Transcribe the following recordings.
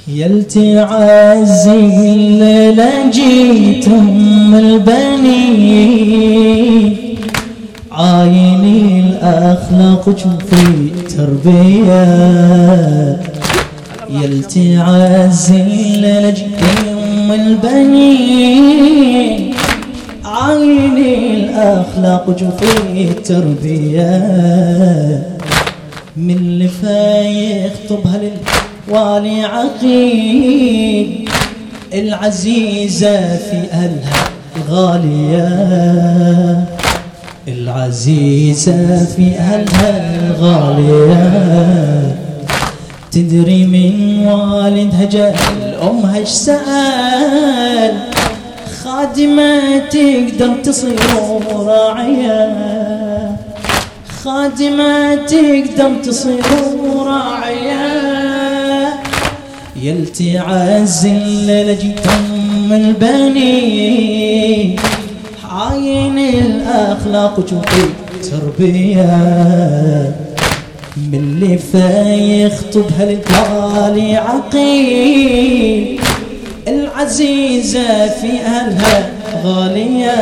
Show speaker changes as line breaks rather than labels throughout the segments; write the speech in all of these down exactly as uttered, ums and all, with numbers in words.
يلتي عزي الليلة جيت أم البنين عايني الأخلاق وشوفي تربية. يلتي عزي الليلة جيت أم البنين عايني الأخلاق وشوفي تربية. من اللي فيخطبها للوالي عقيل العزيزة في أهلها الغالية. العزيزة في أهلها الغالية. تدري من والدها جاء الأمها ايش سأل خادمة تقدر تصير راعية. خادمة تقدر تصير راعية. يلتي عز الليلة جيت أم البنين عاين الأخلاق وشوفي تربية. من اللي فيخطبها للوالي عقيل العزيزة في أهلها غالية.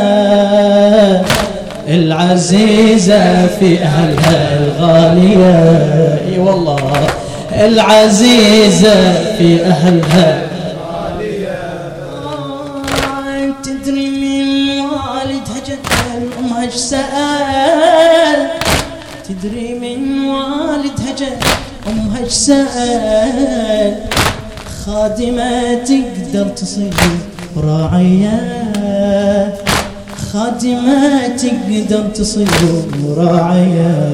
العزيزة في أهلها الغالية. اي والله العزيزة في أهلها الغالية. تدري من والدها جد الأمها ايش سأل. تدري من والدها جد أمها ايش سأل خادمة تقدر تصير راعية. خادمة تقدر تصير راعية.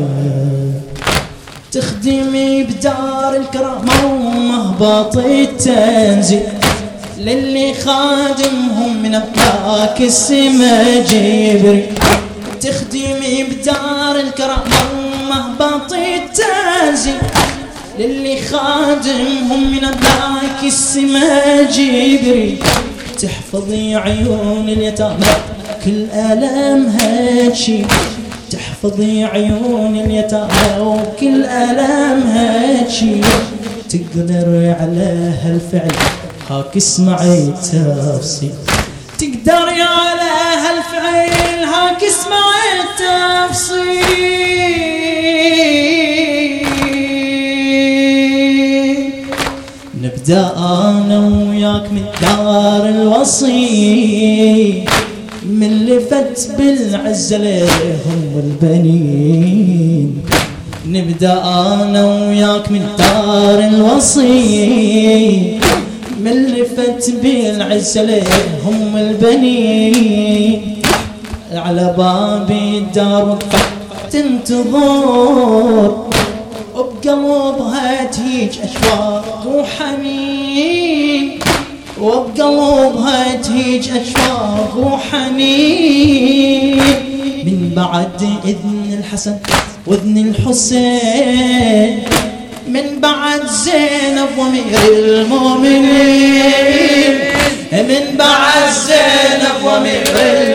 تخدمي بدار الكرامة ومهبط التنزيل للي خادمهم من أملاك السما جبريل. تخدمي بدار الكرامة ومهبط التنزيل للي خادمهم من أملاك السما جبريل. تحفظي عيون اليتامى كل ألمها تشيل. تحفظي عيون اليتامى وكل ألمها تشيل. تقدر على هالفعل هاك اسمعي التفصيل. تقدري على هالفعل هاك اسمعي التفصيل. نبدأ أنا وياك من دار الوصي من اللي فت بالعزة ليهم والبنين. نبدأ أنا وياك من دار الوصي من اللي فت بالعزة ليهم والبنين. على باب الدار وقفت تنتظر وبقلبها تهيج أشواق وحنين. وبقلبها تهيج أشواق وحنين. من بعد إذن الحسن وإذن الحسين من بعد زينب وأمير المؤمنين. من بعد زينب وأمير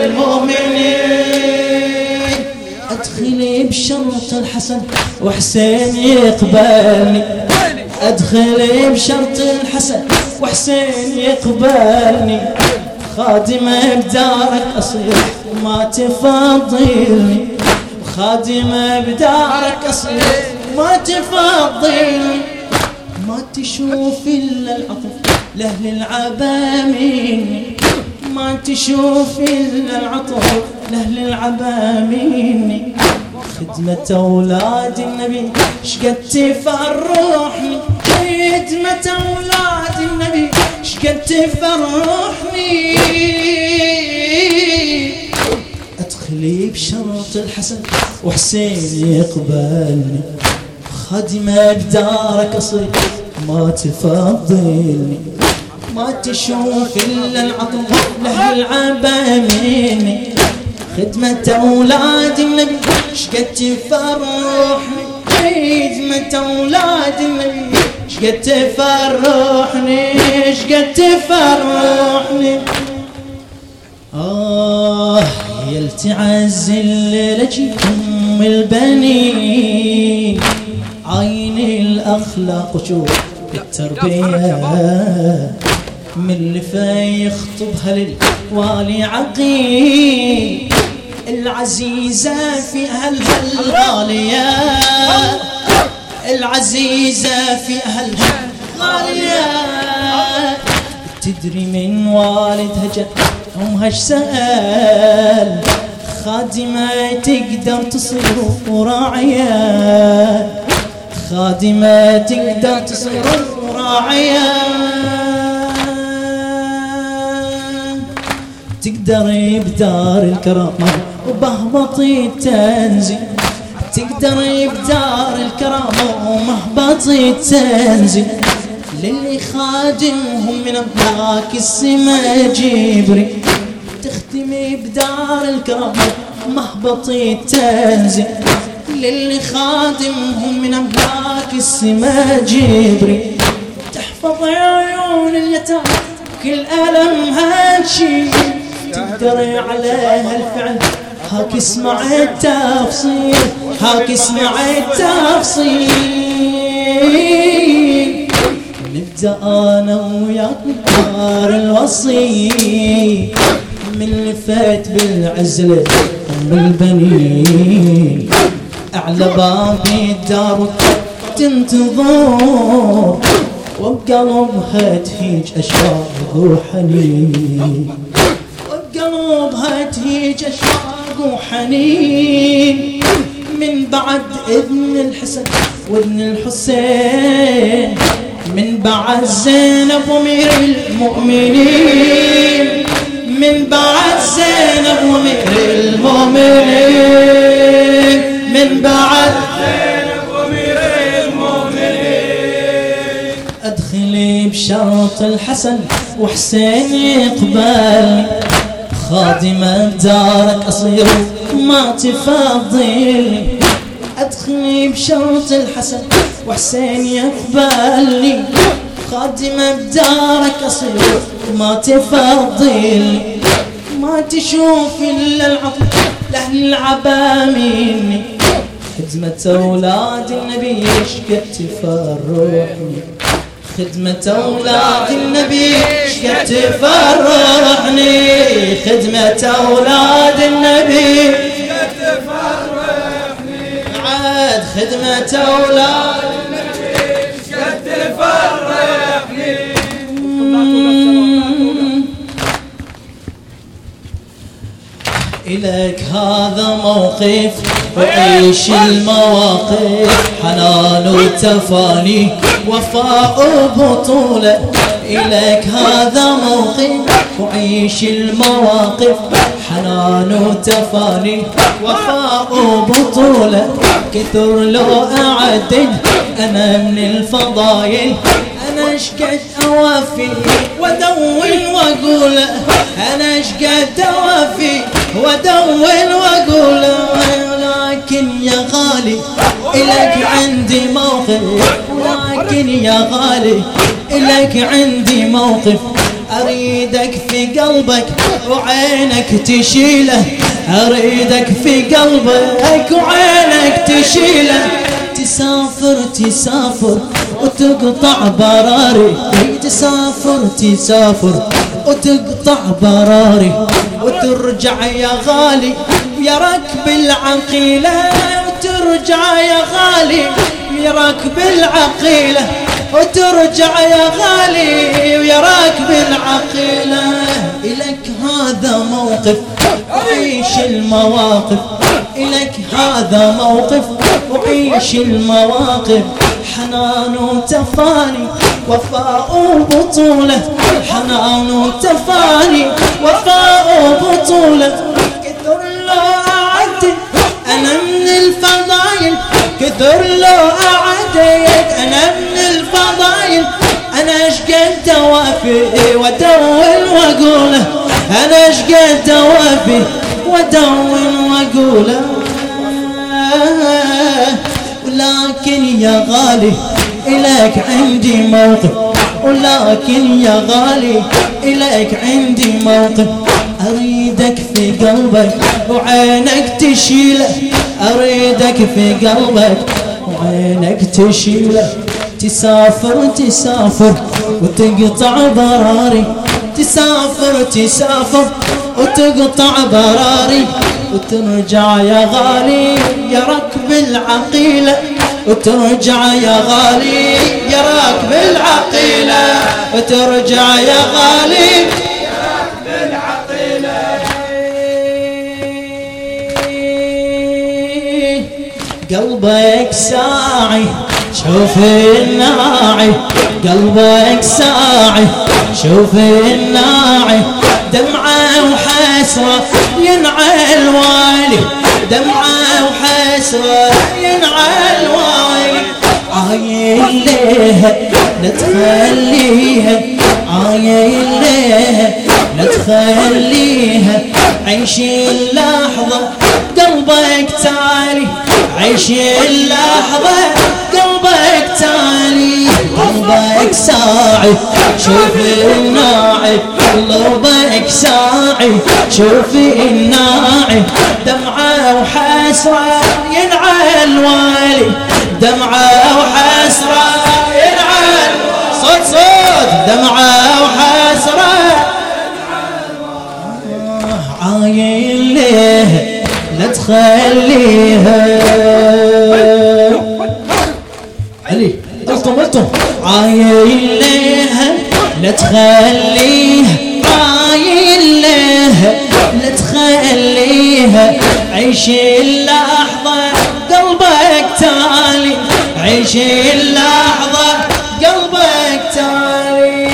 المؤمنين. أدخلي بشرط الحسن وحسين يقبلني. أدخلي بشرط الحسن وحسين يقبلني. خادمة بدارك أصير ما تفضلني. خادمة بدارك أصير ما تفضلني. ما تشوف إلا العطف لأهل العبامين. ما تشوف إلا العطف لأهل العبامين. خدمة أولاد النبي شقد تفرحني. خدمة أولاد النبي شقد تفرحني. أدخلي بشرط الحسن وحسين يقبلني. خادمة بدارك أصير ما تفضلني. ما تشوف إلا العطف لأهل العبامين. خدمة أولاد النبي شقد تفرحني. خدمة أولاد النبي شقد تفرحني. شقد تفرحني. آه يلتي عز الليلة جيت أم البنين عيني الأخلاق وشوف التربية من اللي في يخطبها للوالي عقيل، العزيزة في أهلها الغالية، العزيزة في أهلها الغالية. تدري من والدها جاء أمها اش سأل، خادمة تقدر تصير راعية، خادمة تقدر تصير راعية، تقدر بدار الكرامة وبهبط التنزيل، تقدر بدار الكرامة ومهبط التنزيل، للي خادمهم من أملاك السما جبري، تختمي بدار الكرامة ومهبط التنزيل، للي خادمهم من أملاك السما جبري، تحفظ عيون اليتامى كل ألمها تشيل، تقدر عليها الفعل هاك اسمع التفصيل، هاك اسمع التفصيل. نبدأ أنا وياك نختار الوصي، من اللي فات بالعزلة أم البنين، أعلى باب الدار تنتظر، وبقلبها تهيج أشواق وحنين، وبقلبها تهيج أشواق وحنين، من بعد ابن الحسن وابن الحسين، من بعد زينب أمير المؤمنين، من بعد زينب أمير المؤمنين، من بعد زينب أمير المؤمنين. أدخلي بشرط الحسن وحسين يقبل، خادمة بدارك أصير ما تفضل، أدخلي بشرط الحسن وحسين يقبلني، خادمة بدارك أصير ما تفضل، ما تشوف إلا العطف لأهل العبا مني، خدمة أولاد النبي شقد تفرحني، خدمة أولاد النبي شقد تفرحني، خدمة أولاد النبي شقد تفرحني، عاد خدمة أولاد النبي شقد تفرحني. إليك هذا موقف وعيش المواقف، حنان وتفاني وفاء وبطولة، إليك هذا موقف وعيش المواقف، حنان وتفاني وفاء وبطولة، كثر لو أعدد أنا من الفضايل، أنا شقد أوافي ودون وأقول، أنا شقد أوافي ودون وأقول، لكن يا غالي إليك عندي موقف، لكن يا غالي إليك عندي موقف، أريدك في قلبك وعينك تشيله، أريدك في قلبك وعينك تشيله، تسافر تسافر وتقطع براري، تسافر تسافر وتقطع براري، وترجع يا غالي يا ركب العقيلة، وترجع يا غالي يا ركب العقيلة، وترجع يا غالي ويا راكب العقيلة. إلك هذا موقف وعيش المواقف، إلك هذا موقف وعيش المواقف، حنان وتفاني وفاء وبطولة، حنان وتفاني وفاء وبطولة، كثر لو أعدت أنا من الفضايل، كثر لو أعدت أنا من الفضايل، أنا شقد أوافي ودون وأقوله، أنا شقد أوافي ودون وأقوله، ولكن يا غالي إليك عندي موقف، ولكن يا غالي إليك عندي موقف، أريدك في قلبك وعينك تشيله، أريدك في قلبك وعينك تشيله، تسافر تسافر وتقطع براري، تسافر تسافر وتقطع براري، وترجع يا غالي يا ركب العقيلة، وترجع يا غالي يا راكب العقيلة، وترجع يا غالي يا راكب العقيلة. قلبك ساعي شوفي الناعي، قلبك ساعي شوفي الناعي، دمعة وحسرة ينعى الوالي، دمعة وحسرة ينعى الوالي. عايل ليها لا تخليها، عايل ليها لا تخليها، عيشي اللحظة قلبك تالي، عيشي اللحظة قلبك تالي. قلبك ساعي شوفي الناعي، قلبك ساعي شوفي الناعي، دمعة وحسرة ينعى الوالي، دمعة وحسرة ينعى صوت صوت، دمعة وحسرة عايل ليه لا تخليها. علي الطم الطم. عايل ليها لا تخليها، عايل ليها لا تخليها، عيشي اللحظة قلبك تالي، عيشي اللحظة قلبك تالي.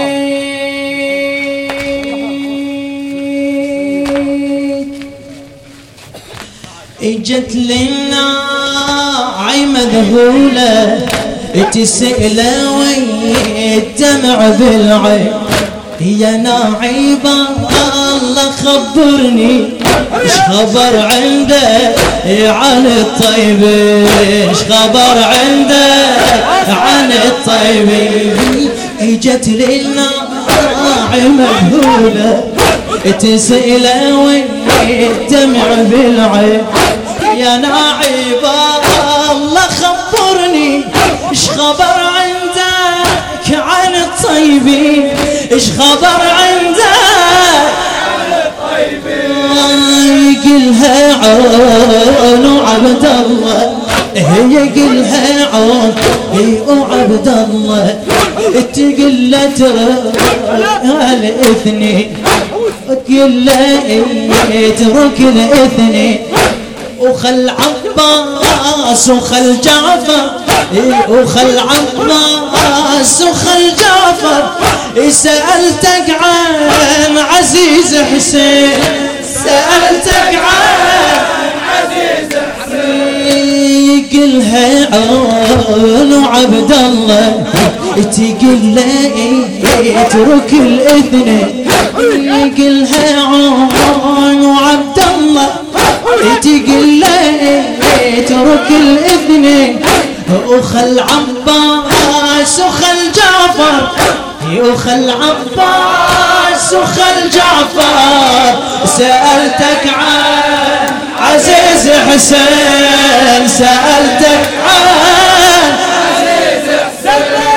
اجت للناعي مذهولة تسأل والدمع بالعين، يا ناعيبة الله خبرني ايش خبر عنده عن الطيبين، ايش خبر عنده عن الطيبين. اجت للناعي مذهولة تسأل والدمع بالعين، يا ناعيبة الله خبرني ايش خبر عندك عن الطيبين، ايش خبر عندك عن الطيبين. يقلها عون وعبد الله، هي يقلها عون وعبد الله، تقل ترك الاثنين، تقل اترك الاثنين، وخل عباس وخل جعفر، وخل عباس وخل جعفر. سألتك عن عزيز حسين، سألتك عن عزيز حسين. يقلها عون وعبد الله، تقل اترك الاثنين، يقلها عون وعبد الله، تقل اترك الاثنين، وخل عباس وخل جعفر، وخل عباس وخل جعفر. سألتك عن عزيز حسين، سألتك عن عزيز حسين.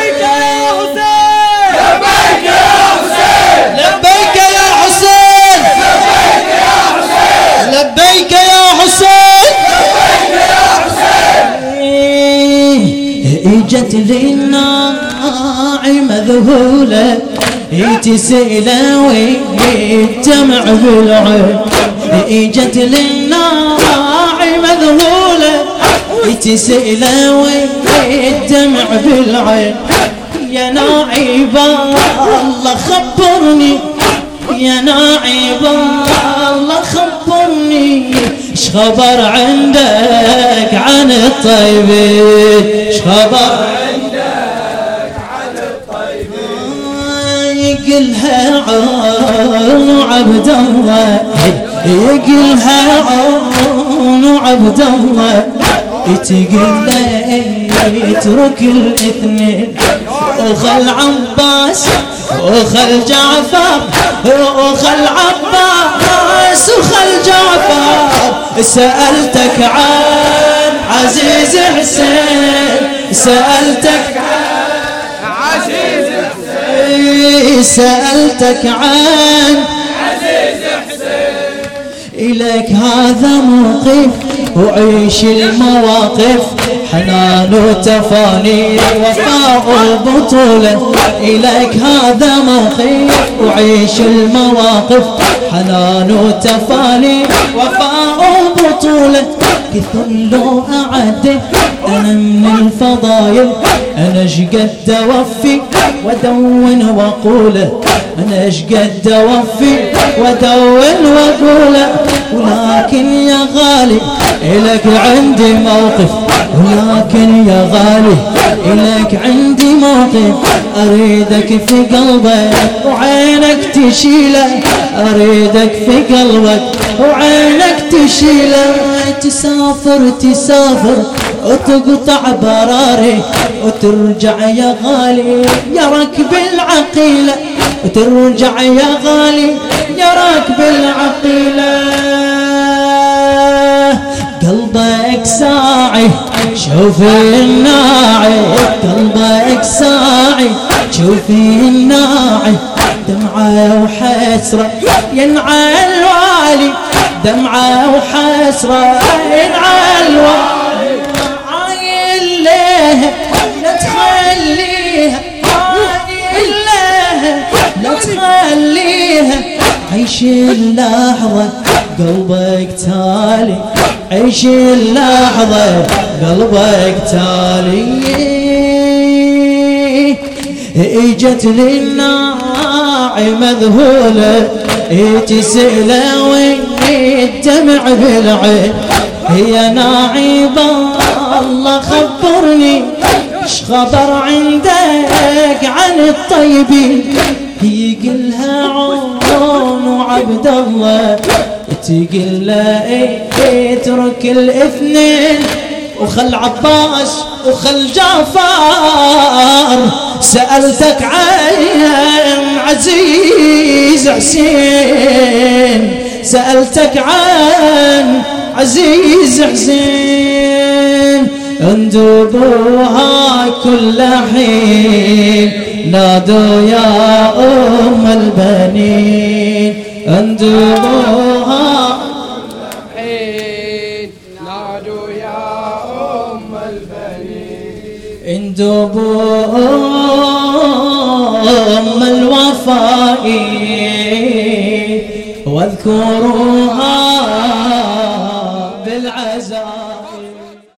لبيك يا حسين، لبيك يا حسين، لبيك يا حسين، لبيك يا حسين، لبيك يا حسين. اجت للناعي مذهولة تسأل والدمع بالعين، اجت للناعي مذهولة تسأل والدمع بالعين، يا ناعيبة الله خبرني، يا ناعيبة الله خبرني ايش خبر عندك عن الطيبين، ايش خبر عندك عن الطيبين. يقلها عون وعبد الله، يقلها عون وعبد الله، تقل اترك الاثنين، وخل عباس وخل جعفر، وخل عباس وخل جعفر. سألتك عن عزيز حسين، سألتك عن
عزيز حسين
سألتك عن
عزيز حسين
إليك هذا موقف وعيش المواقف حنان وتفاني وفاء وبطولة إليك هذا موقف وعيش المواقف حنان وتفاني وفاء وبطولة كثر لو أعده أنا من الفضايل أنا شقد أوفي ودون وأقوله أنا شقد أوفي ودون وأقوله ولكن يا غالي إلك عندي موقف ولكن يا غالي إلك عندي موقف أريدك في قلبك وعينك تشيله أريدك في قلبك وعينك تشيله تسافر تسافر وتقطع براري وترجع يا غالي يا ركب العقيلة وترجع يا غالي يا ركب العقيلة قلبك ساعي شوفي الناعي قلبك ساعي شوفي الناعي دمعة وحسرة ينعى الوالي دمعة وحسرة ينعى الوالي عايل ليه لا تخليها عايل ليه لا تخليها عيش اللحظة قلبك تالي عيش اللحظة قلبك تالي اجت للناعي مذهولة تسأله والدمع بالعين هي ناعبة الله خبرني ايش خبر عندك عن الطيبين هي قلها عون وعبد الله تقل له اترك الاثنين وخل عباس وخل جعفر سألتك عن عزيز حسين سألتك عن عزيز حسين اندبوها كل حين نادوا يا أم البنين اندبوها
حين نادوا يا أم البنين
اندبوا أم الوفاء واذكروها